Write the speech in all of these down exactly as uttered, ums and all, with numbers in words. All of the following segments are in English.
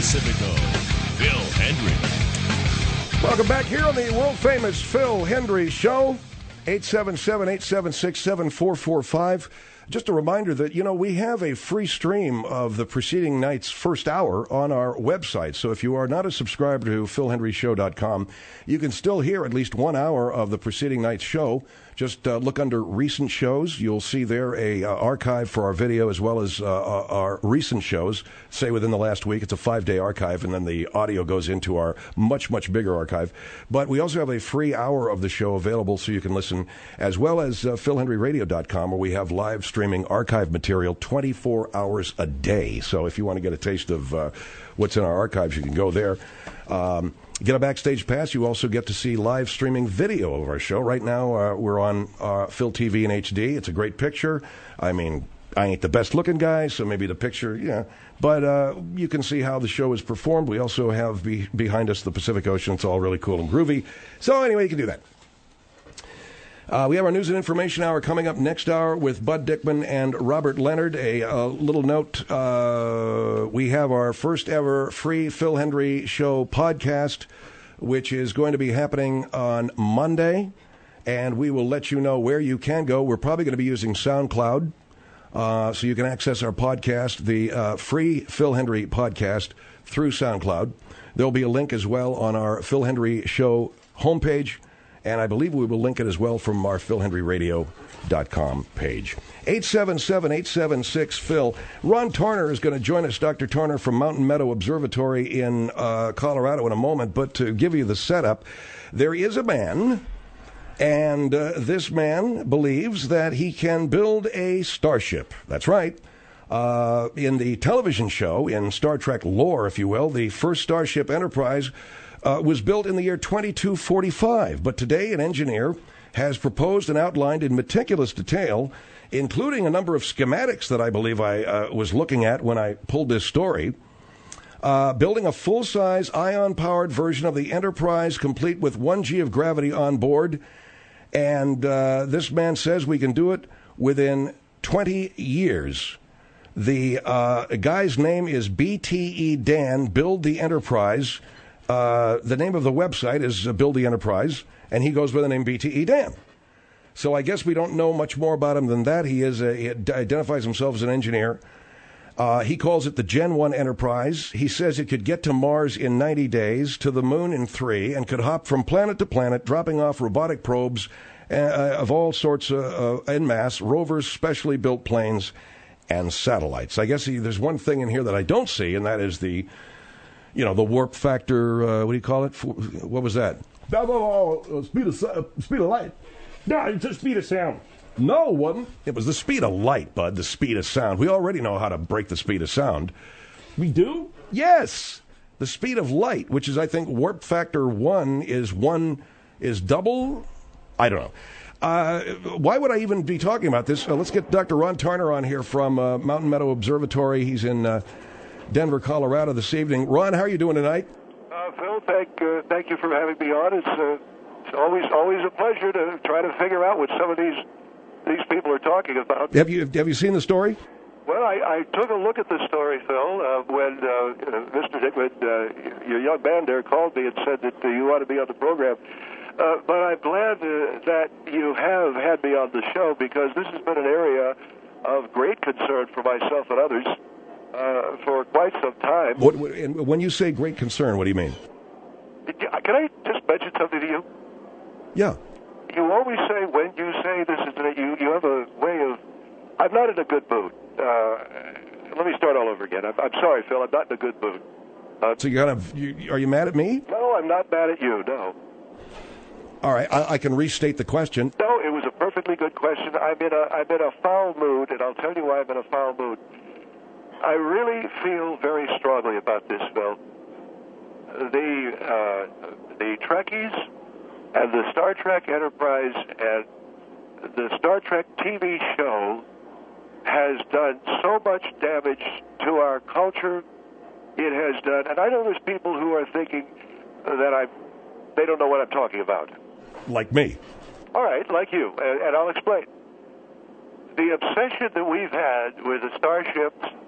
Pacifico, Phil Hendrie. Welcome back here on the world-famous Phil Hendrie Show, eight seven seven, eight seven six, seven four four five. Just a reminder that, you know, we have a free stream of the preceding night's first hour on our website. So if you are not a subscriber to phil hendrie show dot com, you can still hear at least one hour of the preceding night's show. Just uh, look under recent shows. You'll see there a uh, archive for our video as well as uh, our recent shows, say within the last week. It's a five-day archive, and then the audio goes into our much, much bigger archive. But we also have a free hour of the show available so you can listen, as well as uh, phil hendrie radio dot com, where we have live streaming archive material twenty-four hours a day. So if you want to get a taste of uh, what's in our archives, you can go there. Um, Get a backstage pass. You also get to see live streaming video of our show. Right now, uh, we're on uh, Phil T V in H D. It's a great picture. I mean, I ain't the best looking guy, so maybe the picture, yeah. But uh, you can see how the show is performed. We also have be- behind us the Pacific Ocean. It's all really cool and groovy. So anyway, you can do that. Uh, we have our news and information hour coming up next hour with Bud Dickman and Robert Leonard. A, a little note, uh, we have our first ever free Phil Hendrie Show podcast, which is going to be happening on Monday, and we will let you know where you can go. We're probably going to be using SoundCloud, uh, so you can access our podcast, the uh, free Phil Hendrie podcast, through SoundCloud. There'll be a link as well on our Phil Hendrie Show homepage, and I believe we will link it as well from our phil hendrie radio dot com page. eight seven seven, eight seven six, Phil. Ron Tarner is going to join us, Doctor Tarner from Mountain Meadow Observatory in uh, Colorado in a moment. But to give you the setup, there is a man, and uh, this man believes that he can build a starship. That's right. Uh, in the television show, in Star Trek lore, if you will, the first Starship Enterprise Uh, was built in the year twenty-two forty-five, but today an engineer has proposed and outlined in meticulous detail, including a number of schematics that I believe I uh, was looking at when I pulled this story, uh, building a full-size ion-powered version of the Enterprise, complete with one G of gravity on board, and uh, this man says we can do it within twenty years. The uh, guy's name is B T E Dan, Build the Enterprise. Uh, the name of the website is uh, Build the Enterprise, and he goes by the name B T E Dan. So I guess we don't know much more about him than that. He is a, he identifies himself as an engineer. Uh, he calls it the Gen one Enterprise. He says it could get to Mars in ninety days, to the moon in three, and could hop from planet to planet, dropping off robotic probes uh, of all sorts uh, uh, en masse, rovers, specially built planes, and satellites. I guess he, there's one thing in here that I don't see, and that is the You know, the warp factor, uh, what do you call it? What was that? Uh, speed of uh, speed of light. No, it's the speed of sound. No, it wasn't. It was the speed of light, Bud, the speed of sound. We already know how to break the speed of sound. We do? Yes. The speed of light, which is, I think, warp factor one is one, is double? I don't know. Uh, why would I even be talking about this? Uh, let's get Doctor Ron Tarner on here from uh, Mountain Meadow Observatory. He's in Uh, Denver, Colorado this evening. Ron, how are you doing tonight? Uh, Phil, thank uh, thank you for having me on. It's, uh, it's always always a pleasure to try to figure out what some of these these people are talking about. Have you have you seen the story? Well, I, I took a look at the story, Phil, uh, when uh, Mister Dickman, uh, your young man there, called me and said that uh, you want to be on the program. Uh, but I'm glad uh, that you have had me on the show, because this has been an area of great concern for myself and others Uh, for quite some time. What, and when you say great concern, what do you mean? Can I just mention something to you? Yeah. You always say, when you say this is, you, you have a way of, I'm not in a good mood. Uh, let me start all over again. I'm, I'm sorry, Phil, I'm not in a good mood. Uh, so you kind of, you, are you mad at me? No, I'm not mad at you, no. All right, I, I can restate the question. No, it was a perfectly good question. I'm in a, I'm in a foul mood, and I'll tell you why I'm in a foul mood. I really feel very strongly about this, Phil. The uh, the Trekkies and the Star Trek Enterprise and the Star Trek T V show has done so much damage to our culture. It has done, and I know there's people who are thinking that I, they don't know what I'm talking about. Like me. All right, like you, and, and I'll explain. The obsession that we've had with the starships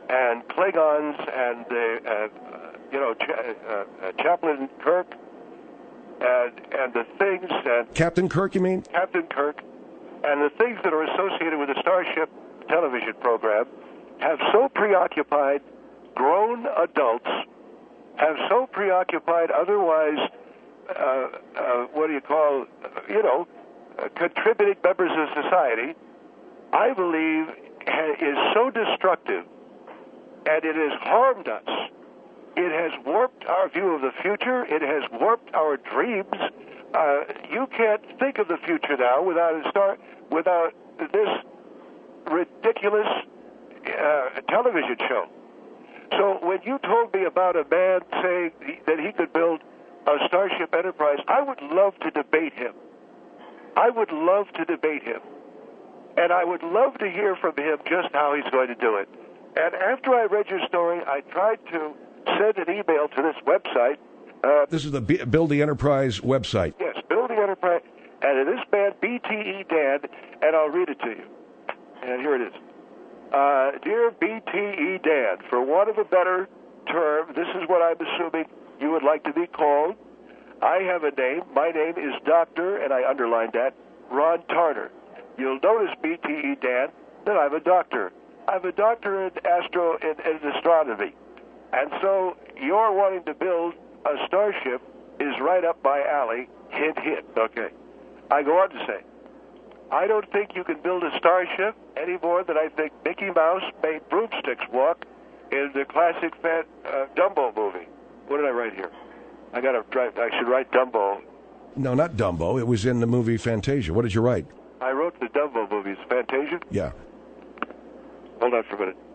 and Klingons and the, uh, you know, Ch- uh, uh, Chaplain Kirk and and the things that Captain Kirk, you mean? Captain Kirk and the things that are associated with the Starship television program have so preoccupied grown adults, have so preoccupied otherwise, uh, uh, what do you call, you know, uh, contributing members of society, I believe ha- is so destructive, and it has harmed us. It has warped our view of the future. It has warped our dreams. Uh, you can't think of the future now without a start, without this ridiculous uh, television show. So when you told me about a man saying that he could build a Starship Enterprise, I would love to debate him. I would love to debate him. And I would love to hear from him just how he's going to do it. And after I read your story, I tried to send an email to this website. Uh, This is the B- Build the Enterprise website. yes, Build the Enterprise. And this man, B T E Dan, and I'll read it to you. And here it is. Uh, Dear B T E Dan, for want of a better term, this is what I'm assuming you would like to be called. I have a name. My name is Doctor, and I underlined that, Ron Tarter. You'll notice, B T E Dan, that I'm a doctor. I'm a doctor in astro in, in astronomy. And so you're wanting to build a starship is right up my alley. Hint, hint. Okay. I go on to say, I don't think you can build a starship any more than I think Mickey Mouse made broomsticks walk in the classic fan, uh, Dumbo movie. What did I write here? I got to write. I should write Dumbo. No, not Dumbo. It was in the movie Fantasia. What did you write? I wrote the Dumbo movies. Fantasia? Yeah. Hold on for a minute.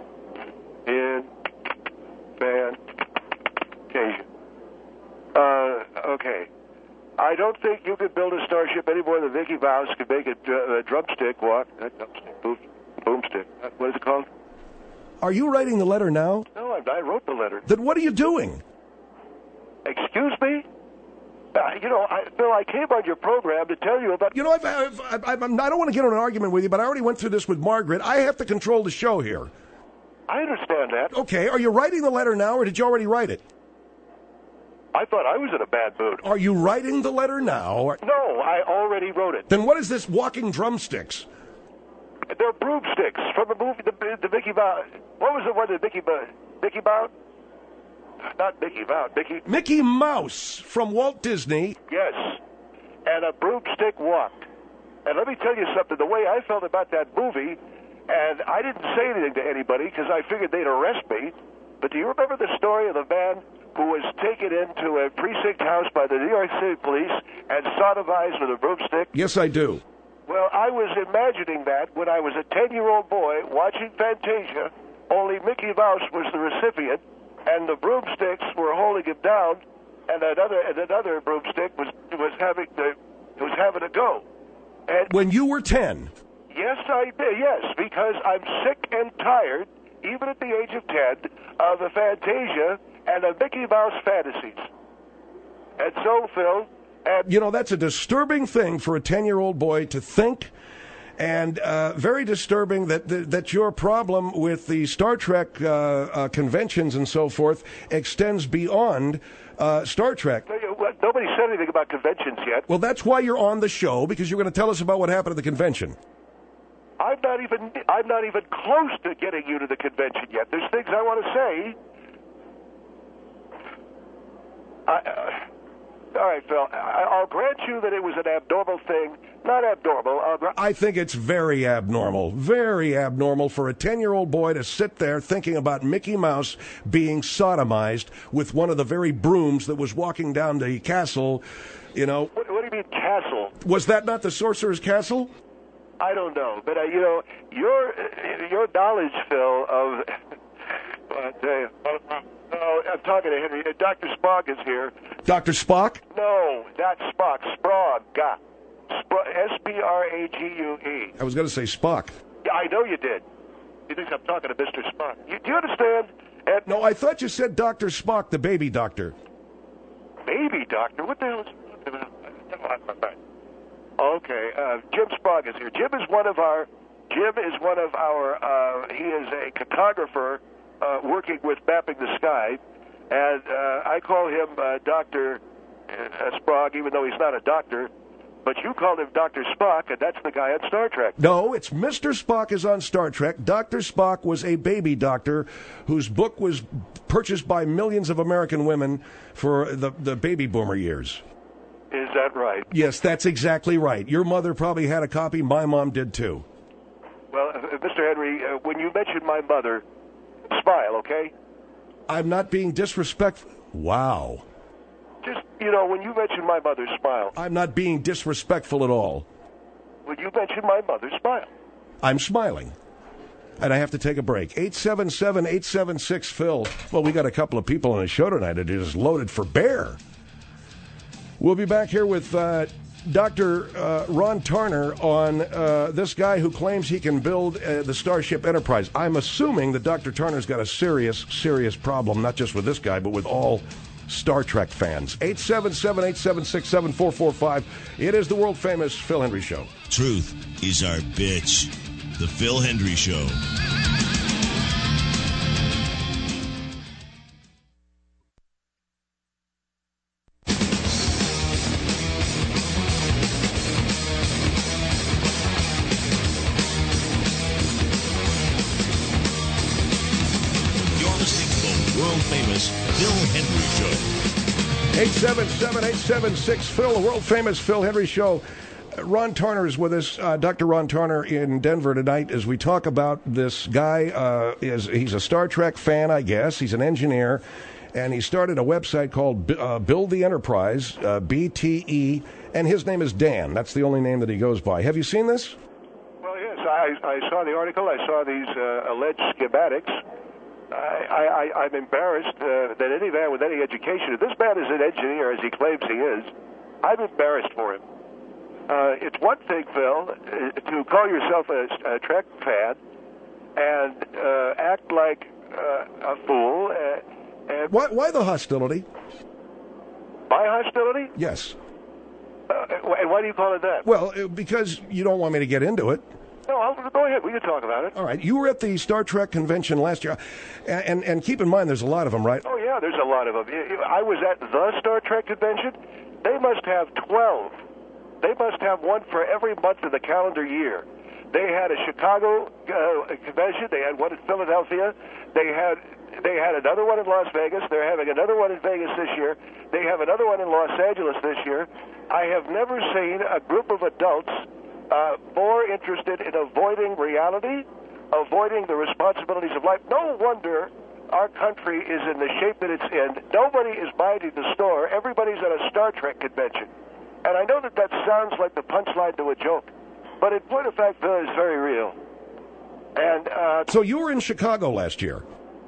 In Fantasia. Uh, okay. I don't think you could build a starship any more than Mickey Mouse could make a, dr- a drumstick walk. Uh, drumstick, boom, boomstick. Uh, what is it called? Are you writing the letter now? No, I, I wrote the letter. Then what are you doing? Excuse me? Uh, you know, I, Bill, I came on your program to tell you about... You know, I've, I've, I've, I've, I don't want to get in an argument with you, but I already went through this with Margaret. I have to control the show here. I understand that. Okay, are you writing the letter now, or did you already write it? I thought I was in a bad mood. Are you writing the letter now? Or... No, I already wrote it. Then what is this walking drumsticks? They're broomsticks from the movie, the, the Mickey Mouse. What was the one that Mickey Mouse? Mickey Mouse? Not Mickey Mouse. Mickey. Mickey Mouse from Walt Disney. Yes, and a broomstick walk. And let me tell you something. The way I felt about that movie, and I didn't say anything to anybody because I figured they'd arrest me. But do you remember the story of the man who was taken into a precinct house by the New York City police and sodomized with a broomstick? Yes, I do. Well, I was imagining that when I was a ten-year-old boy watching Fantasia, only Mickey Mouse was the recipient, and the broomsticks were holding him down, and another and another broomstick was was having the was having a go. And When you were ten. yes, I did. Yes, because I'm sick and tired, even at the age of ten, of the Fantasia and the Mickey Mouse fantasies. And so, Phil, and You know, that's a disturbing thing for a ten-year-old boy to think, and uh, very disturbing that, that that your problem with the Star Trek uh, uh, conventions and so forth extends beyond uh, Star Trek. nobody said anything about conventions yet. Well, that's why you're on the show, because you're going to tell us about what happened at the convention. I'm not even I'm not even close to getting you to the convention yet. There's things I want to say. I, uh, all right, Phil. I, I'll grant you that it was an abnormal thing. Not abnormal. I'll gra- I think it's very abnormal, very abnormal for a ten-year-old boy to sit there thinking about Mickey Mouse being sodomized with one of the very brooms that was walking down the castle, you know. what, what do you mean castle? Was that not the Sorcerer's Castle? I don't know, but uh, you know your your knowledge, Phil, of. Well, I tell you, oh, I'm talking to Henry. Doctor Sprague is here. Doctor Spock? No, not Spock. Sprague. God. S P R A G U E. I was going to say Spock. Yeah, I know you did. You think I'm talking to Mister Spock? You, do you understand? And No, I thought you said Doctor Spock, the baby doctor. baby doctor? What the hell is he talking about? Okay, uh, Jim Sprague is here. Jim is one of our. Jim is one of our. Uh, he is a cartographer uh, working with Mapping the Sky, and uh, I call him uh, Doctor Uh, Sprague, even though he's not a doctor. But you called him Doctor Spock, and that's the guy on Star Trek. No, it's Mister Spock is on Star Trek. Doctor Spock was a baby doctor whose book was purchased by millions of American women for the, the baby boomer years. Is that right? Yes, that's exactly right. Your mother probably had a copy. My mom did, too. Well, uh, Mister Henry, uh, when you mentioned my mother, smile, okay? I'm not being disrespectful. Wow. Just, you know, when you mention my mother, smile. I'm not being disrespectful at all. When you mention my mother, smile. I'm smiling. And I have to take a break. eight seven seven, eight seven six, Phil. Well, we got a couple of people on the show tonight that are just loaded for bear. We'll be back here with uh, Doctor Uh, Ron Tarner on uh, this guy who claims he can build uh, the Starship Enterprise. I'm assuming that Doctor Tarner's got a serious, serious problem, not just with this guy, but with all Star Trek fans. eight seven seven, eight seven six, seven four four five. It is the world-famous Phil Hendry Show. Truth is our bitch. The Phil Hendry Show. World-famous Phil Hendry Show. eight seven seven, eight seven six, Phil, the world-famous Phil Hendry Show. Ron Tarner is with us, uh, Doctor Ron Tarner in Denver tonight as we talk about this guy. Uh, is He's a Star Trek fan, I guess. He's an engineer, and he started a website called uh, Build the Enterprise, uh, B T E, and his name is Dan. That's the only name that he goes by. Have you seen this? Well, yes, I, I saw the article. I saw these uh, alleged schematics. I, I, I'm embarrassed uh, that any man with any education, if this man is an engineer as he claims he is, I'm embarrassed for him. Uh, it's one thing, Phil, uh, to call yourself a, a Trek fan and uh, act like uh, a fool. Uh, and Why, why the hostility? My hostility? Yes. Uh, and why do you call it that? Well, uh, because you don't want me to get into it. No, I'll, go ahead. We can talk about it. All right. You were at the Star Trek convention last year, and, and, and keep in mind there's a lot of them, right? Oh, yeah, there's a lot of them. I was at the Star Trek convention. They must have twelve. They must have one for every month of the calendar year. They had a Chicago uh, convention. They had one in Philadelphia. They had they had another one in Las Vegas. They're having another one in Vegas this year. They have another one in Los Angeles this year. I have never seen a group of adults uh, more interested in avoiding reality, avoiding the responsibilities of life. No wonder our country is in the shape that it's in. Nobody is minding the store. Everybody's at a Star Trek convention. And I know that that sounds like the punchline to a joke, but in point of fact, Phil, it's very real. And uh, So you were in Chicago last year.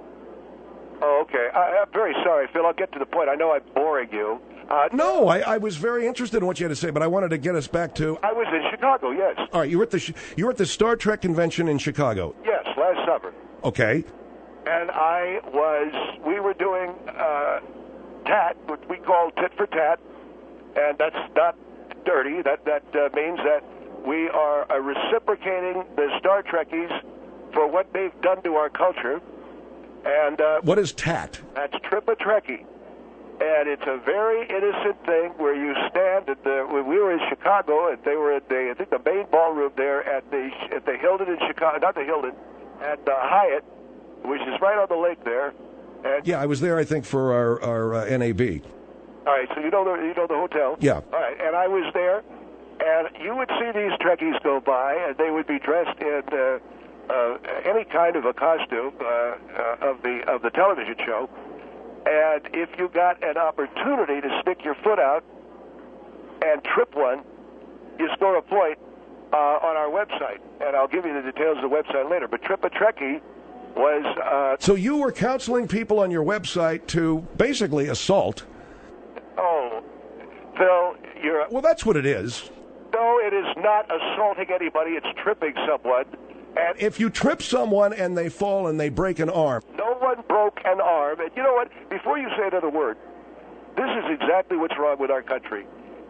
Oh, okay. I, I'm very sorry, Phil. I'll get to the point. I know I'm boring you. Uh, No, I, I was very interested in what you had to say, but I wanted to get us back to. I was in Chicago, yes. All right, you were at the you were at the Star Trek convention in Chicago. Yes, last summer. Okay. And I was, we were doing uh, tat, what we call tit for tat, and that's not dirty. That, that uh, means that we are uh, reciprocating the Star Trekkies for what they've done to our culture. And uh, What is T A T? that's Trip a Trekkie. And it's a very innocent thing where you stand at the. When we were in Chicago, and they were at the, I think the main ballroom there at the at the Hilton in Chicago, not the Hilton, at the Hyatt, which is right on the lake there. And Yeah, I was there, I think, for our, our uh, N A B. all right, so you know the you know the hotel. Yeah. All right, and I was there, and you would see these Trekkies go by, and they would be dressed in uh, uh, any kind of a costume uh, uh, of the of the television show. And if you got an opportunity to stick your foot out and trip one, you score a point uh, on our website. And I'll give you the details of the website later. But Trip a Trekkie was... Uh, So you were counseling people on your website to basically assault. oh, Phil, you're... Well, that's what it is. No, it is not assaulting anybody. It's tripping someone. And If you trip someone and they fall and they break an arm, no one broke an arm. And you know what? Before you say another word, this is exactly what's wrong with our country.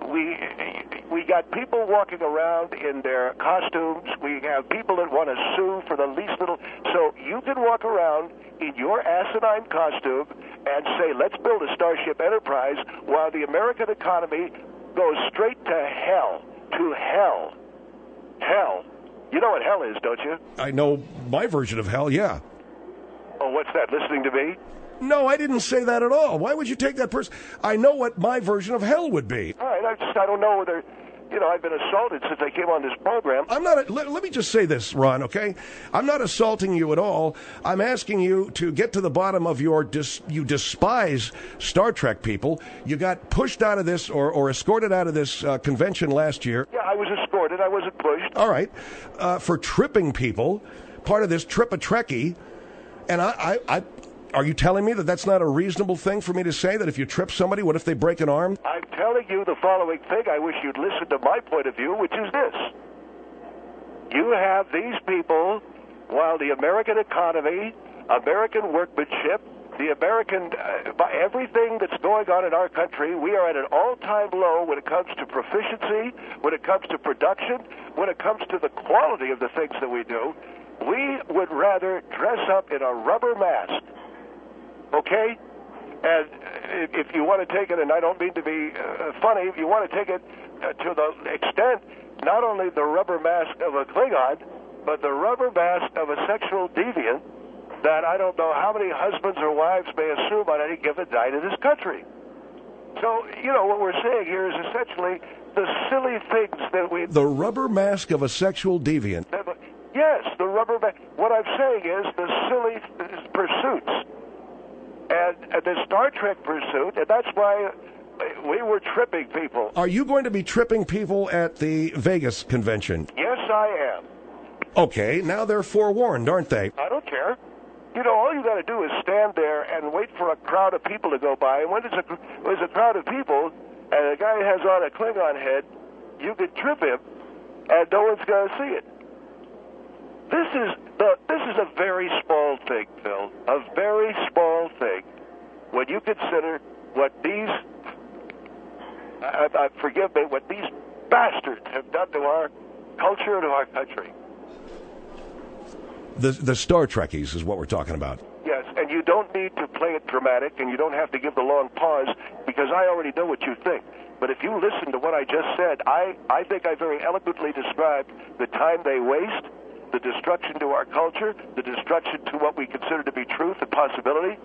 we we got people walking around in their costumes. We have people that want to sue for the least little. So you can walk around in your asinine costume and say, let's build a Starship Enterprise, while the American economy goes straight to hell. To hell. Hell. You know what hell is, don't you? I know my version of hell, yeah. Oh, what's that, listening to me? No, I didn't say that at all. Why would you take that person? I know what my version of hell would be. All right, I just, I don't know whether, you know, I've been assaulted since I came on this program. I'm not, let, let me just say this, Ron, okay? I'm not assaulting you at all. I'm asking you to get to the bottom of your, dis, you despise Star Trek people. You got pushed out of this or, or escorted out of this uh, convention last year. Yeah, I was escorted. I wasn't pushed. All right. Uh, for tripping people, part of this trip a Trekkie. And I, I, I, are you telling me that that's not a reasonable thing for me to say, that if you trip somebody, what if they break an arm? I'm telling you the following thing. I wish you'd listen to my point of view, which is this. You have these people, while the American economy, American workmanship, the American, uh, by everything that's going on in our country, we are at an all-time low when it comes to proficiency, when it comes to production, when it comes to the quality of the things that we do. We would rather dress up in a rubber mask, okay? And if you want to take it, and I don't mean to be uh, funny, if you want to take it uh, to the extent, not only the rubber mask of a Klingon, but the rubber mask of a sexual deviant that I don't know how many husbands or wives may assume on any given night in this country. So, you know, what we're saying here is essentially the silly things that we... The rubber mask of a sexual deviant. Yes, the rubber mask. What I'm saying is the silly pursuits. And, and the Star Trek pursuit, and that's why we were tripping people. Are you going to be tripping people at the Vegas convention? Yes, I am. Okay, now they're forewarned, aren't they? I don't care. You know, all you got to do is stand there and wait for a crowd of people to go by. And when there's a, there's a crowd of people, and a guy has on a Klingon head, you can trip him, and no one's going to see it. This is the this is a very small thing, Phil. A very small thing. When you consider what these, I, I, forgive me, what these bastards have done to our culture and to our country. The the Star Trekkies is what we're talking about. Yes, and you don't need to play it dramatic, and you don't have to give the long pause, because I already know what you think. But if you listen to what I just said, I, I think I very eloquently described the time they waste, the destruction to our culture, the destruction to what we consider to be truth and possibility.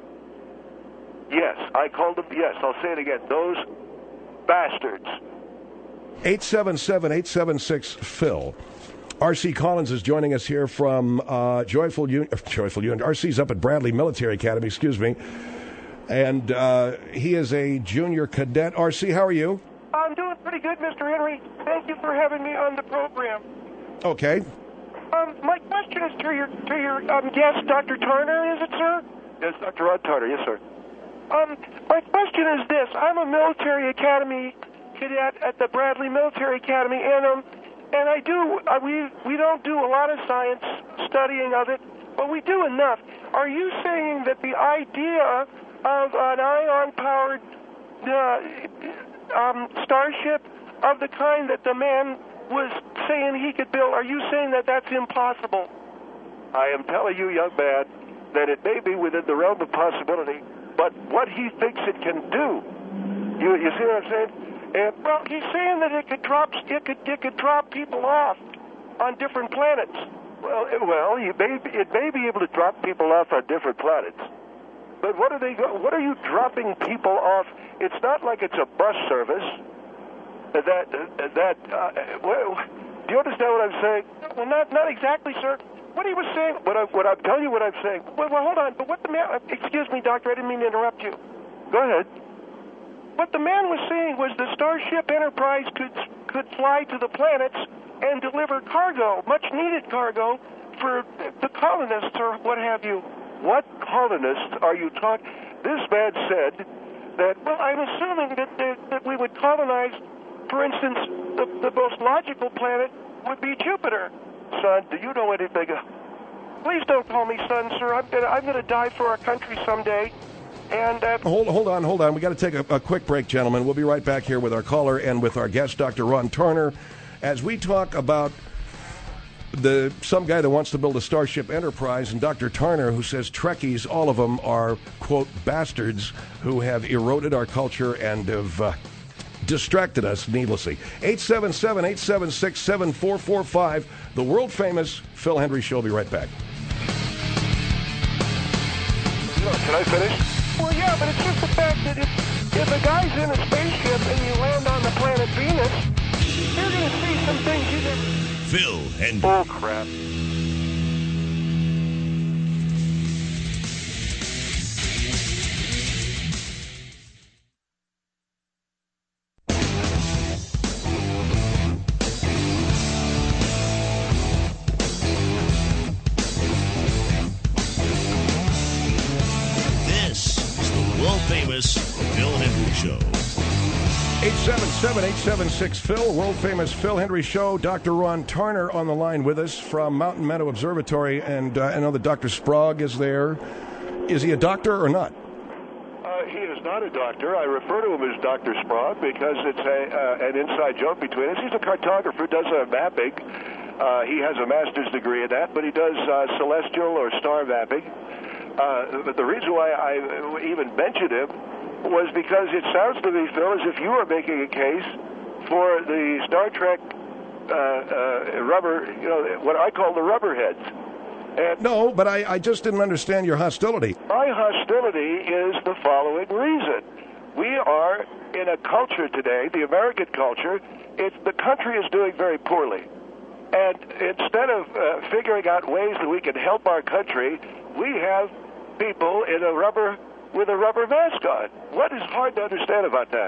Yes, I called them, yes, I'll say it again, those bastards. eight seven seven, eight seven six, Phil. R C Collins is joining us here from uh, Joyful Union. Joyful Union. R C's up at Bradley Military Academy, excuse me. And uh, he is a junior cadet. R C, how are you? I'm doing pretty good, Mister Henry. Thank you for having me on the program. Okay. Um, my question is to your to your um, guest, Doctor Turner, is it, sir? Yes, Doctor Rod Turner, yes, sir. Um, my question is this. I'm a military academy cadet at the Bradley Military Academy, and um, and I do, uh, we, we don't do a lot of science studying of it, but we do enough. Are you saying that the idea of an ion-powered uh, um, starship of the kind that the man was saying he could build, are you saying that that's impossible? I am telling you, young man, that it may be within the realm of possibility, but what he thinks it can do, you, you see what I'm saying? And, well, he's saying that it could drop it could it could drop people off on different planets. Well, it, well, you may it may be able to drop people off on different planets, but what are they? What are you dropping people off? It's not like it's a bus service. That that uh, well, do you understand what I'm saying? Well, not not exactly, sir. What he was saying. What I what I'm telling you, what I'm saying. Well, well, hold on. But what the man? Excuse me, doctor. I didn't mean to interrupt you. Go ahead. What the man was saying was the Starship Enterprise could could fly to the planets and deliver cargo, much-needed cargo, for the colonists or what have you. What colonists are you talking? This man said that... Well, I'm assuming that, that, that we would colonize, for instance, the, the most logical planet would be Jupiter. Son, do you know anything? Please don't call me son, sir. I'm gonna, I'm gonna die for our country someday. And uh, Hold, hold on, hold on. We got to take a, a quick break, gentlemen. We'll be right back here with our caller and with our guest, Doctor Ron Turner, as we talk about the some guy that wants to build a Starship Enterprise, and Doctor Turner, who says Trekkies, all of them are, quote, bastards who have eroded our culture and have uh, distracted us needlessly. eight seven seven, eight seven six, seven four four five, the world-famous Phil Hendrie Show. Be right back. Can I finish? well, yeah, but it's just the fact that if, if a guy's in a spaceship and you land on the planet Venus, you're going to see some things you didn't. Phil Hendrie. Oh, crap. This is the world-famous Phil Hendrie Show. eight seven seven, eight seven six, Phil, world-famous Phil Hendrie Show. Doctor Ron Turner on the line with us from Mountain Meadow Observatory, and uh, I know that Doctor Sprague is there. Is he a doctor or not? Uh, he is not a doctor. I refer to him as Doctor Sprague because it's a, uh, an inside joke between us. He's a cartographer, does a mapping. Uh, he has a master's degree in that, but he does uh, celestial or star mapping. Uh, but the reason why I even mentioned him was because it sounds to me, Phil, as if you are making a case for the Star Trek uh, uh, rubber, you know, what I call the rubberheads. And No, but I, I just didn't understand your hostility. my hostility is the following reason. We are in a culture today, the American culture, it's, the country is doing very poorly. And instead of uh, figuring out ways that we can help our country, we have people in a rubber with a rubber mask on. What is hard to understand about that?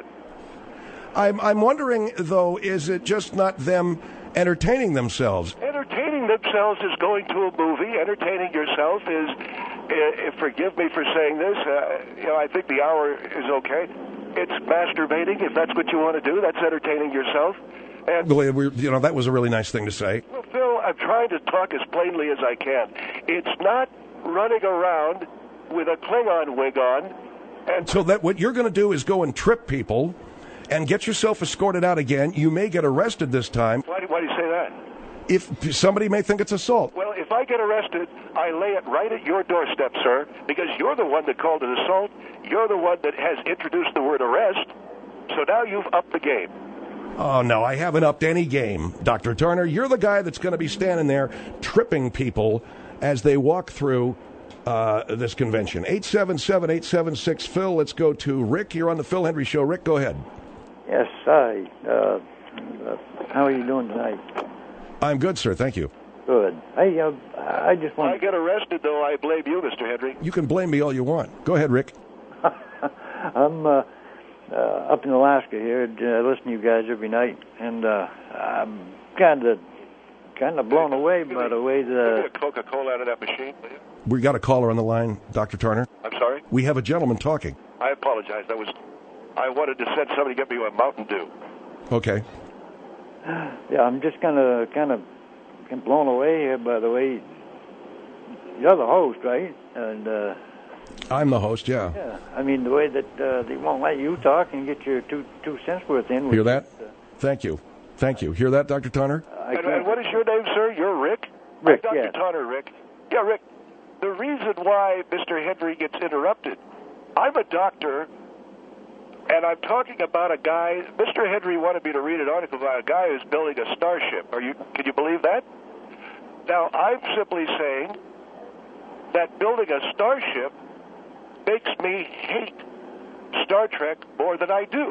I'm, I'm wondering, though, is it just not them entertaining themselves? Entertaining themselves is going to a movie. Entertaining yourself is, uh, forgive me for saying this, uh, you know, I think the hour is okay. It's masturbating, if that's what you want to do. That's entertaining yourself. And, Well, we- You know, that was a really nice thing to say. well, Phil, I'm trying to talk as plainly as I can. It's not running around with a Klingon wig on. And So that what you're going to do is go and trip people and get yourself escorted out again. You may get arrested this time. why do, why do you say that? If somebody may think it's assault. Well, if I get arrested, I lay it right at your doorstep, sir, because you're the one that called it assault. You're the one that has introduced the word arrest. So now you've upped the game. Oh, no, I haven't upped any game, Doctor Turner. You're the guy that's going to be standing there tripping people as they walk through uh, this convention. eight seven seven, eight seven six, Phil. Let's go to Rick. You're on the Phil Hendrie Show. Rick, go ahead. Yes, hi. Uh, uh, how are you doing tonight? I'm good, sir. Thank you. Good. Hey, uh, I just If I want. get arrested, though, I blame you, Mister Hendrie. You can blame me all you want. Go ahead, Rick. I'm uh, uh, up in Alaska here. Uh, listen to you guys every night, and uh, I'm kind of, kind of blown away by the way Give me the. a Coca-Cola out of that machine, will you? We got a caller on the line, Doctor Turner. I'm sorry? We have a gentleman talking. I apologize. That was, I wanted to send somebody to get me a Mountain Dew. Okay. Yeah, I'm just kind of, kind of, blown away here by the way. You're the host, right? And. Uh, I'm the host, yeah. Yeah, I mean the way that uh, they won't let you talk and get your two two cents worth in. Hear that? Thank you. Thank you. Hear that, Doctor Turner? I And, can't- and what is your name, sir? You're Rick? Rick, I'm Doctor yeah. Tonner, Rick. Yeah, Rick. The reason why Mister Hendrie gets interrupted, I'm a doctor, and I'm talking about a guy. Mister Hendrie wanted me to read an article about a guy who's building a starship. Are you? Can you believe that? Now, I'm simply saying that building a starship makes me hate Star Trek more than I do.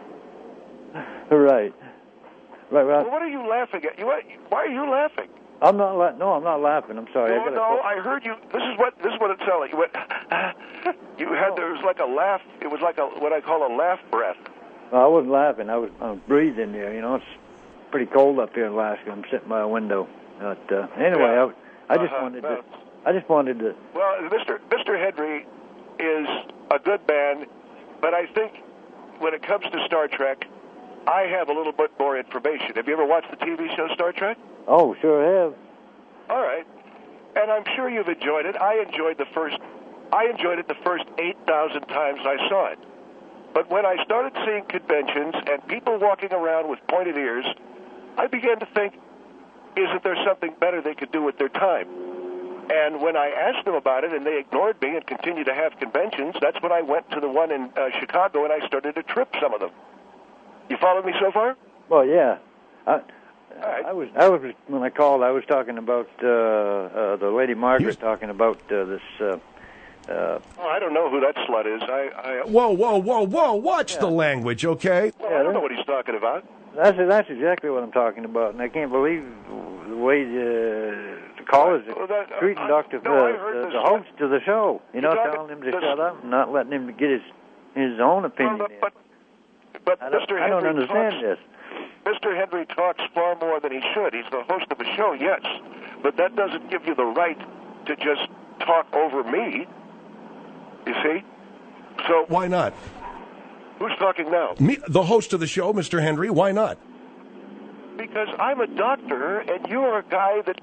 Right. Right. Well, Well, what are you laughing at? You, why are you laughing? I'm not. La- no, I'm not laughing. I'm sorry. I No, gotta no, I heard you. This is what this is what it sounded like. You went. You had there was like a laugh. It was like a what I call a laugh breath. No, I wasn't laughing. I was, I was breathing there. You know, it's pretty cold up here in Alaska. I'm sitting by a window. But uh, anyway, Yeah. I, I just Uh-huh. wanted to. Well- I just wanted to. Well, Mister Mister Hendrie is a good man, but I think when it comes to Star Trek, I have a little bit more information. Have you ever watched the T V show Star Trek? Oh, sure have. All right. And I'm sure you've enjoyed it. I enjoyed the first, I enjoyed it the first eight thousand times I saw it. But when I started seeing conventions and people walking around with pointed ears, I began to think, isn't there something better they could do with their time? And when I asked them about it and they ignored me and continued to have conventions, that's when I went to the one in uh, Chicago and I started to trip some of them. You follow me so far? Well, yeah. I, right. I was, I was when I called, I was talking about uh, uh, the lady Margaret Here's... talking about uh, this. Uh, uh, oh, I don't know who that slut is. I, I Whoa, whoa, whoa, whoa! Watch yeah. the language, okay? Well, yeah, I don't know what he's talking about. That's that's exactly what I'm talking about, and I can't believe the way the, the callers Well, that- are treating I- Doctor no, I uh, heard the, this- the host of the show. You know, You're talking- telling him to this- shut up, and not letting him get his his own opinion. Well, in. but, but, but I don't, Mister I don't Henry understand talks, this. Mister Henry talks far more than he should. He's the host of a show, yes, but that doesn't give you the right to just talk over me. You see? So Why not? who's talking now? Me, the host of the show, Mister Henry. Why not? Because I'm a doctor, and you're a guy that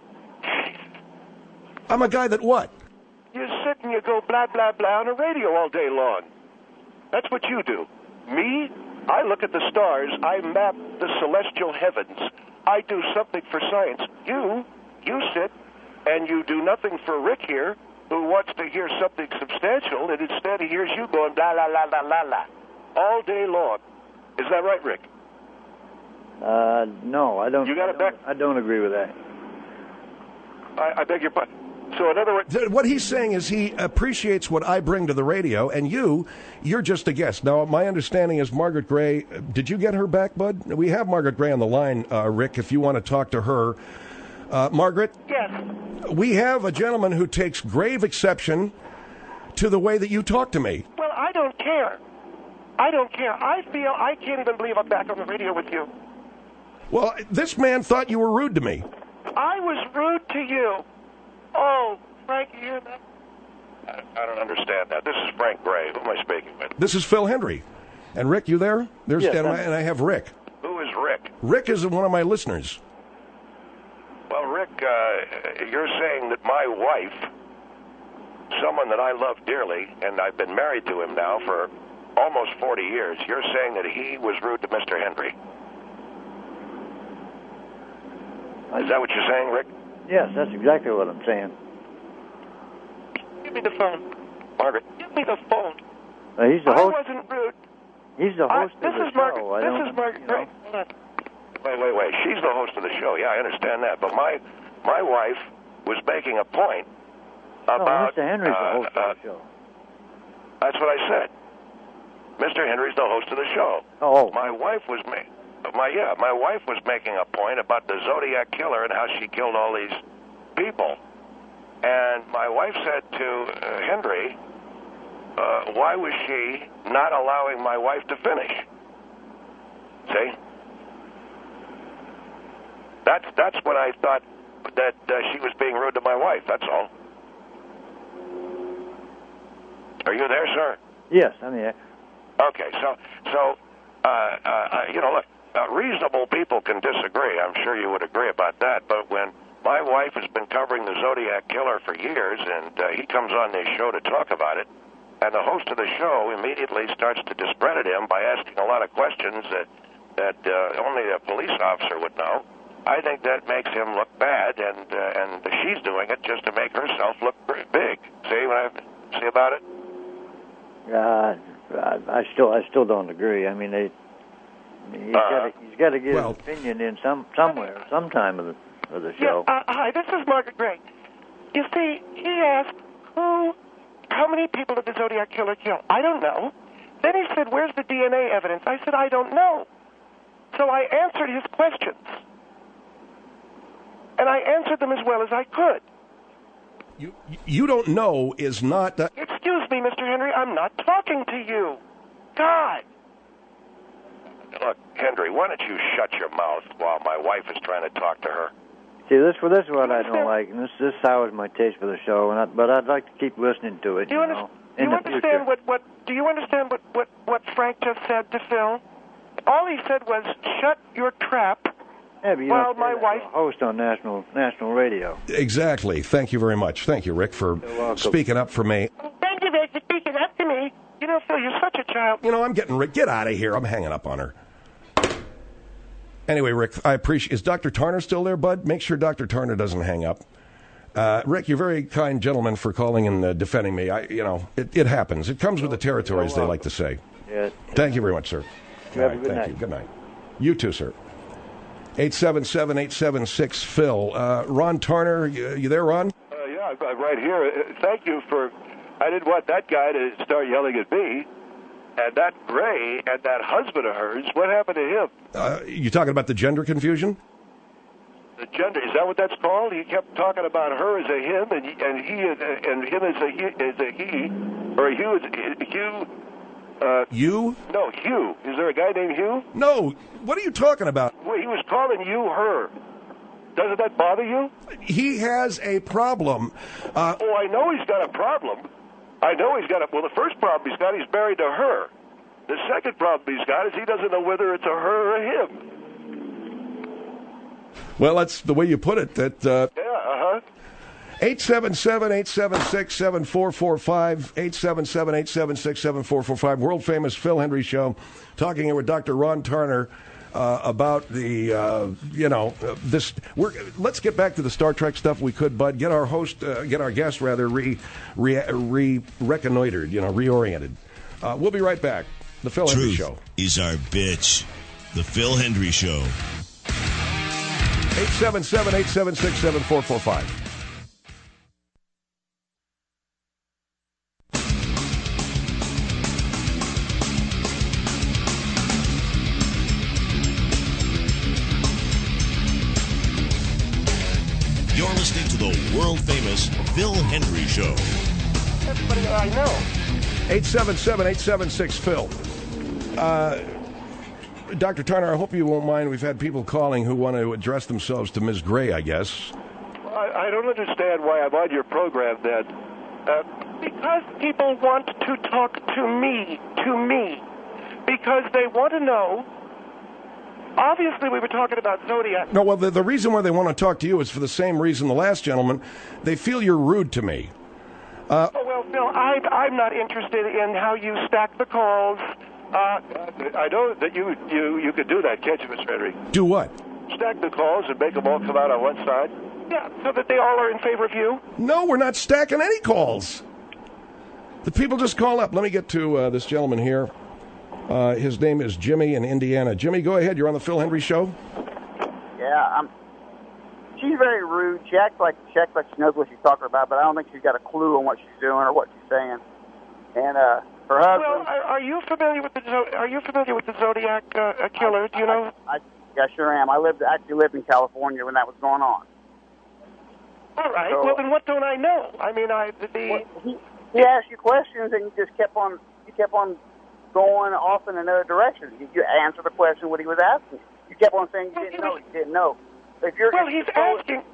I'm a guy that what? you sit and you go blah blah blah on a radio all day long. That's what you do. Me, I look at the stars. I map the celestial heavens. I do something for science. You, you sit and you do nothing for Rick here, who wants to hear something substantial, and instead he hears you going blah blah blah blah blah blah all day long. Is that right, Rick? Uh, no, I don't. You got I it don't, back? I don't agree with that. I, I beg your pardon. So in other words, Th- What he's saying is he appreciates what I bring to the radio, and you, you're just a guest. Now, my understanding is Margaret Gray. Did you get her back, bud? We have Margaret Gray on the line, uh, Rick, if you want to talk to her. Uh, Margaret? Yes. We have a gentleman who takes grave exception to the way that you talk to me. Well, I don't care. I don't care. I feel I can't even believe I'm back on the radio with you. Well, this man thought you were rude to me. I was rude to you. Oh, Frank, you hear that? I, I don't understand that. This is Frank Gray. Who am I speaking with? This is Phil Henry. And Rick, you there? There's Yes, and, I, I'm- and I have Rick. Who is Rick? Rick is one of my listeners. Well, Rick, uh, you're saying that my wife, someone that I love dearly, and I've been married to him now for almost forty years, you're saying that he was rude to Mister Henry. Is that what you're saying, Rick? Yes, that's exactly what I'm saying. Give me the phone. Margaret? Give me the phone. Uh, he's the I host. wasn't rude. He's the I, host this of the is Margaret. show. I This don't, is Margaret. you know. Gray. Hold on. Wait, wait, wait. She's the host of the show. Yeah, I understand that. But my my wife was making a point No, about... Mister Henry's uh, the host uh, of the show. That's what I said. Mister Henry's the host of the show. Oh, My wife was ma- my yeah, my wife was making a point about the Zodiac killer and how she killed all these people. And my wife said to uh, Henry, uh, why was she not allowing my wife to finish? See? That's that's when I thought that uh, she was being rude to my wife. That's all. Are you there, sir? yes, I mean, Okay, so, so uh, uh, you know, look, uh, reasonable people can disagree. I'm sure you would agree about that. But when my wife has been covering the Zodiac Killer for years, and uh, he comes on this show to talk about it, and the host of the show immediately starts to discredit him by asking a lot of questions that that uh, only a police officer would know, I think that makes him look bad, and uh, and she's doing it just to make herself look big. See what I have to say about it? uh, I, I still, I still don't agree. I mean, they, he's Uh, got to, he's got to get well- his opinion in some somewhere, sometime of the of the Yeah, show. uh, hi, this is Margaret Gray. You see, he asked who, how many people did the Zodiac Killer kill? I don't know. Then he said, where's the D N A evidence? I said, I don't know. So I answered his questions. And I answered them as well as I could. You you don't know is not. Uh, Excuse me, Mister Henry, I'm not talking to you. God. Look, Henry, why don't you shut your mouth while my wife is trying to talk to her? See, this for this is what I Understand- don't like, and this this sours my taste for the show. And I, but I'd like to keep listening to it. Do you, You under- know, do in you the future. understand what, what do you understand what, what, what Frank just said to Phil? All he said was, shut your trap Yeah, but you Well, don't my say that wife- to a host on national national radio. Exactly. Thank you very much. Thank you, Rick, for welcome. speaking up for me. Thank you, Rick, for speaking up to me. You know, Phil, you're such a child. You know, I'm getting Rick. Get out of here. I'm hanging up on her. Anyway, Rick, I appreciate. Is Doctor Tarner still there, bud? Make sure Doctor Tarner doesn't hang up. Uh, Rick, you're a very kind gentleman for calling and uh, defending me. I, you know, it, it happens. It comes with the territory, as they like to say. Yeah. Thank you very much, sir. You have a good thank night. you. Good night. You too, sir. eight seven seven, eight seven six, Phil. Uh, Ron Tarner, you, you there, Ron? Uh, yeah, I'm, I'm right here. Uh, Thank you for. I didn't want that guy to start yelling at me. And that Gray and that husband of hers, what happened to him? Uh, you talking about the gender confusion? The gender, is that what that's called? He kept talking about her as a him and he, and, he as a, and him as a he, as a he, or Hugh as Hugh. Uh, You? no, Hugh. Is there a guy named Hugh? No. What are you talking about? Well, he was calling you her. Doesn't that bother you? He has a problem. Uh, Oh, I know he's got a problem. I know he's got a. Well, the first problem he's got, he's married to her. The second problem he's got is he doesn't know whether it's a her or a him. well, that's the way you put it. That uh, Yeah, uh huh. eight seven seven, eight seven six, seven four four five, eight seven seven, eight seven six, seven four four five, world famous Phil Hendry Show, talking here with Doctor Ron Tarner uh, about the, uh, you know, uh, this. We're let's get back to the Star Trek stuff we could, Bud. Get our host, uh, get our guest rather, re, re, re reconnoitered, you know, reoriented. Uh, we'll be right back. The Phil Hendry Truth Show. is our bitch. The Phil Hendry Show. eight seven seven, eight seven six, seven four four five. You're listening to the world-famous Phil Hendry Show. Everybody that I know. eight seven seven, eight seven six, Phil. Uh, Doctor Tarner, I hope you won't mind. We've had people calling who want to address themselves to Miz Gray, I guess. I, I don't understand why I'm on your program then. Uh, Because people want to talk to me, to me. Because they want to know. Obviously, we were talking about Zodiac. No, well, the, the reason why they want to talk to you is for the same reason the last gentleman. They feel you're rude to me. Oh, well, Phil, I, I'm not interested in how you stack the calls. Uh, I know that you, you, you could do that, can't you, Mister Henry? Do what? Stack the calls and make them all come out on one side. yeah, so that they all are in favor of you. No, we're not stacking any calls. The people just call up. Let me get to uh, this gentleman here. Uh, his name is Jimmy in Indiana. Jimmy, go ahead. You're on the Phil Hendry Show. Yeah, I'm. She's very rude. She acts like she acts like she knows what she's talking about, but I don't think she's got a clue on what she's doing or what she's saying. And uh, her husband. Well, are, are you familiar with the Zo- Are you familiar with the Zodiac uh, killer? Do you know? I, I, I sure am. I lived actually lived in California when that was going on. All right. So- Well, then what don't I know? I mean, I the. Well, he, he asked you questions, and you just kept on. You kept on going off in another direction. You, you answered the question what he was asking. You kept on saying you Well, didn't he know. was- You didn't know. If you're well, if he's you're told- asking.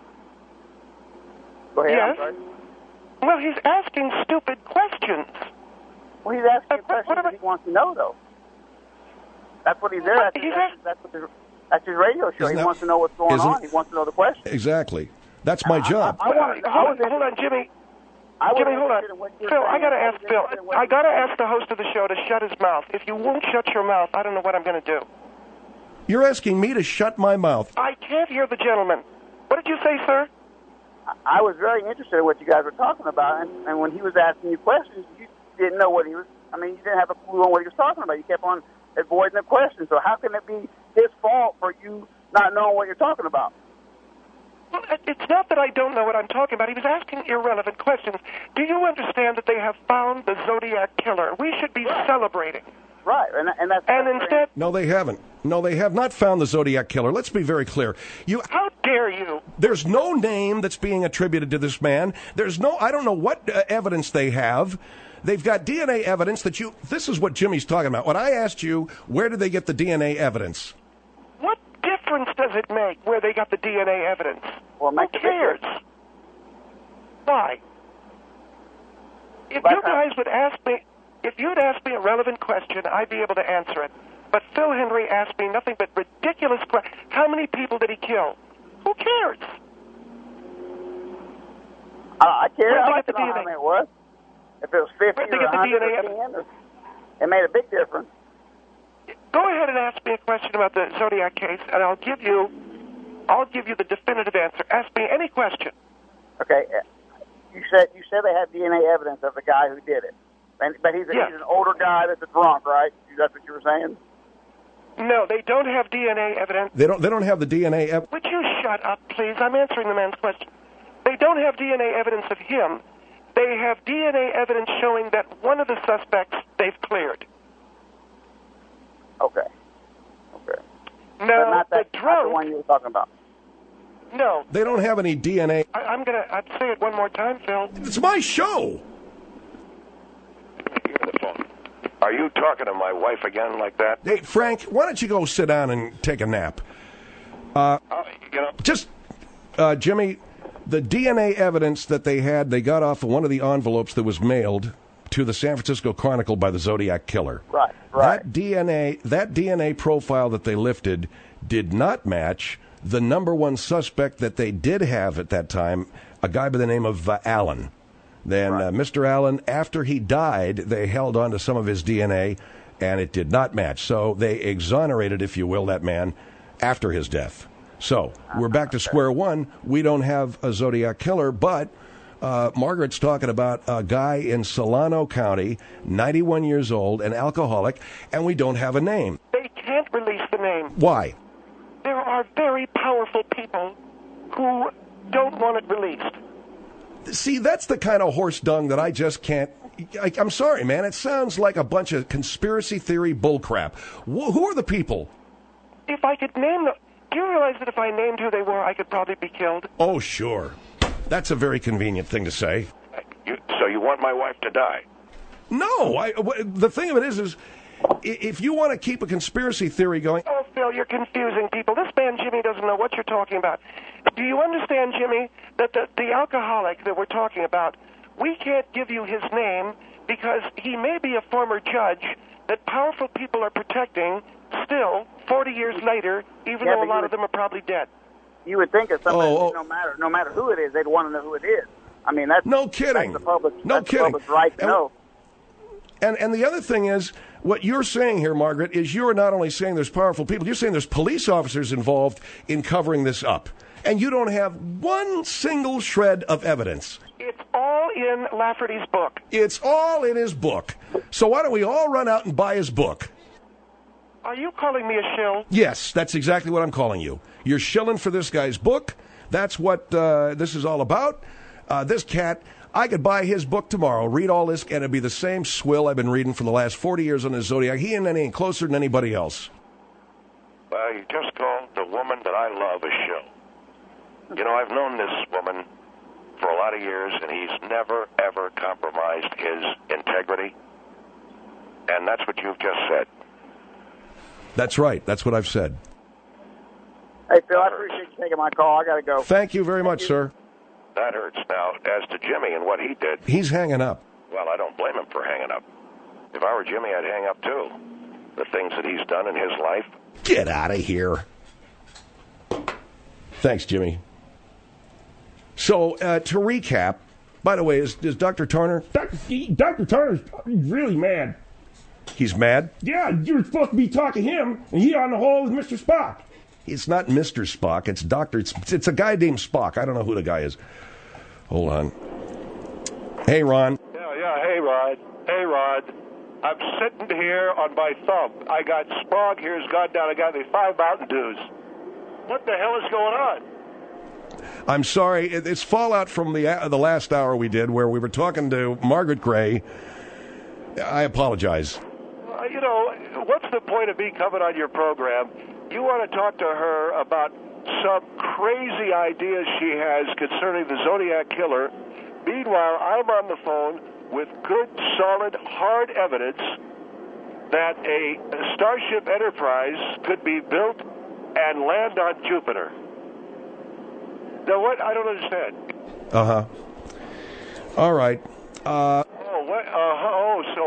Go ahead. I'm Yes? sorry. Well, he's asking stupid questions. Well, he's asking Uh, you questions what about- that he wants to know, though. That's what he's there. But That's, he's that's, ask- that's, what his, that's his radio show. Isn't He that- wants to know what's going isn't- on. He wants to know the question. Exactly. That's my job. I, I, wanted, I hold, was on, hold on, Jimmy. I was Jimmy, hold on. interested in what you were Phil, I saying. gotta was ask Phil. interested in what I you gotta were ask the host of the show to shut his mouth. If you won't shut your mouth, I don't know what I'm gonna do. You're asking me to shut my mouth. I can't hear the gentleman. What did you say, sir? saying. I was very interested in what you guys were talking about, and, and when he was asking you questions, you didn't know what he was. I mean, you didn't have a clue on what he was talking about. You kept on avoiding the question. So how can it be his fault for you not knowing what you're talking about? Well, it- it's not that I don't know what I'm talking about. He was asking irrelevant questions. Do you understand that they have found the Zodiac killer? We should be Right. celebrating. Right, and and that's And that's instead, No, they haven't. No, they have not found the Zodiac killer. Let's be very clear. You, how dare you? there's no name that's being attributed to this man. There's no, I don't know what uh, evidence they have. They've got D N A evidence that you, this is what Jimmy's talking about. When I asked you, where did they get the D N A evidence? What difference does it make where they got the D N A evidence? Well, it Who makes a big cares? difference. Why? If But you how- guys would ask me, if you'd ask me a relevant question, I'd be able to answer it. But Phil Hendry asked me nothing but ridiculous questions. How many people did he kill? Who cares? Uh, I care. Where'd I they like to get the know D N A? how many it was. If it was fifty Where'd they or get the one hundred D N A or ten, or, it made a big difference. Go ahead and ask me a question about the Zodiac case, and I'll give you, I'll give you the definitive answer. Ask me any question. Okay. You said you said they had D N A evidence of the guy who did it, and, but he's, a, Yes. he's an older guy that's a drunk, right? That's what you were saying. No, they don't have D N A evidence. They don't. They don't have the D N A. Ev- Would you shut up, please? I'm answering the man's question. They don't have D N A evidence of him. They have D N A evidence showing that one of the suspects they've cleared. Okay. Okay. No, but not that, the not drunk. the one you were talking about. No, they don't have any D N A. I, I'm gonna. I'd say it one more time, Phil. It's my show. You're on the phone. Are you talking to my wife again like that? Hey, Frank, why don't you go sit down and take a nap? Uh, Uh, you know, just, uh, Jimmy, the D N A evidence that they had, they got off of one of the envelopes that was mailed to the San Francisco Chronicle by the Zodiac Killer. Right, right. That D N A, that D N A profile that they lifted did not match the number one suspect that they did have at that time, a guy by the name of uh, Allen. Then Right. uh, Mister Allen, after he died, they held on to some of his D N A, and it did not match. So they exonerated, if you will, that man after his death. So we're back to square one. We don't have a Zodiac Killer, but uh, Margaret's talking about a guy in Solano County, ninety-one years old, an alcoholic, and we don't have a name. They can't release the name. Why? There are very powerful people who don't want it released. See, that's the kind of horse dung that I just can't. I, I'm sorry, man. It sounds like a bunch of conspiracy theory bullcrap. Wh- who are the people? If I could name them, do you realize that if I named who they were, I could probably be killed? Oh, sure. That's a very convenient thing to say. you, so you want my wife to die? No, I, w- the thing of it is, is i- if you want to keep a conspiracy theory going, Oh, Phil, you're confusing people. This man, Jimmy, doesn't know what you're talking about. Do you understand, Jimmy, that the, the alcoholic that we're talking about, we can't give you his name because he may be a former judge that powerful people are protecting still forty years later, even Yeah, though a but lot you of them are probably dead. You would think of somebody, Oh, oh. no matter no matter who it is, they'd want to know who it is. I mean, that's No kidding. That's the public. No that's kidding. The public's right to And- know. and and the other thing is, what you're saying here, Margaret, is you're not only saying there's powerful people, you're saying there's police officers involved in covering this up. And you don't have one single shred of evidence. It's all in Lafferty's book. It's all in his book. So why don't we all run out and buy his book? Are you calling me a shill? Yes, that's exactly what I'm calling you. You're shilling for this guy's book. That's what uh, this is all about. Uh, this cat, I could buy his book tomorrow, read all this, and it'd be the same swill I've been reading for the last forty years on the Zodiac. He ain't any closer than anybody else. Well, you just called the woman that I love a shill. You know, I've known this woman for a lot of years, and he's never, ever compromised his integrity. And that's what you've just said. That's right. That's what I've said. Hey, Phil, I appreciate you taking my call. I got to go. Thank you very much, sir. That hurts. Now, as to Jimmy and what he did, He's hanging up. well, I don't blame him for hanging up. If I were Jimmy, I'd hang up too. The things that he's done in his life. Get out of here. Thanks, Jimmy. So, uh, to recap, by the way, is, is Doctor Turner, Doctor Doctor Turner's really mad. he's mad? Yeah, you were supposed to be talking to him, and he on the hole with Mister Spock. It's not Mister Spock. It's Doctor It's, it's a guy named Spock. I don't know who the guy is. Hold on. Hey, Ron. Yeah, yeah. Hey, Rod. Hey, Rod. I'm sitting here on my thumb. I got Sprague here's gone down. I got me five Mountain Dews. What the hell is going on? I'm sorry. It, it's fallout from the uh, the last hour we did where we were talking to Margaret Gray. I apologize. Uh, you know, what's the point of me coming on your program? You want to talk to her about some crazy ideas she has concerning the Zodiac Killer. Meanwhile, I'm on the phone with good, solid, hard evidence that a Starship Enterprise could be built and land on Jupiter. Now, what? I don't understand. Uh huh. All right. Uh, Oh, what? Uh, oh, so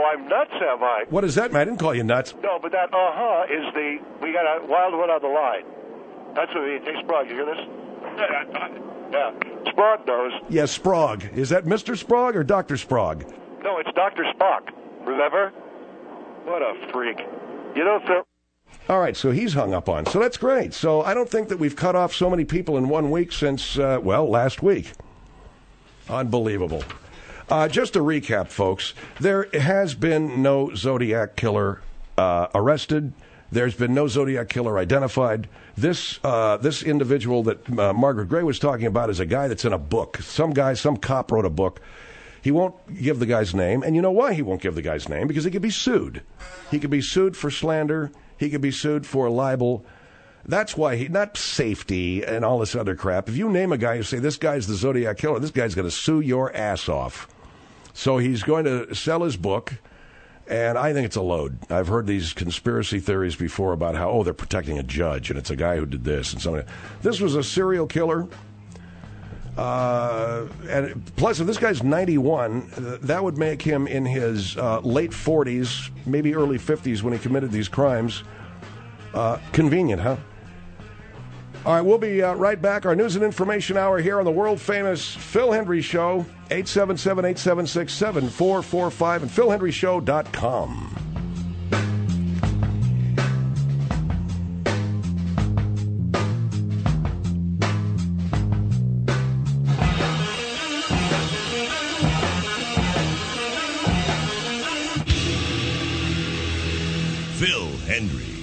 I'm nuts, am I? What is that, man? I didn't call you nuts. No, but that uh-huh is the, we got a wild one on the line. That's what it means. Hey, Sprague, you hear this? Yeah, Sprague knows. Yes, Sprague. Is that Mister Sprague or Doctor Sprague? No, it's Doctor Spock. Remember? What a freak. You know, Phil... All right, so he's hung up on. So that's great. So I don't think that we've cut off so many people in one week since, uh, well, last week. Unbelievable. Uh, just to recap, folks, there has been no Zodiac killer uh, arrested. There's been no Zodiac killer identified. This uh, this individual that uh, Margaret Gray was talking about is a guy that's in a book. Some guy, some cop wrote a book. He won't give the guy's name. And you know why he won't give the guy's name? Because he could be sued. He could be sued for slander. He could be sued for libel. That's why he, not safety and all this other crap. If you name a guy and say, this guy's the Zodiac killer, this guy's going to sue your ass off. So he's going to sell his book, and I think it's a load. I've heard these conspiracy theories before about how, oh, they're protecting a judge, and it's a guy who did this. And something. This was a serial killer. Uh, and plus, if this guy's ninety-one, that would make him in his uh, late forties, maybe early fifties when he committed these crimes. Uh, convenient, huh? All right, we'll be uh, right back. Our news and information hour here on the world-famous Phil Hendrie Show, eight seven seven, eight seven six, seven four four five and phil hendrie show dot com. Phil Hendrie.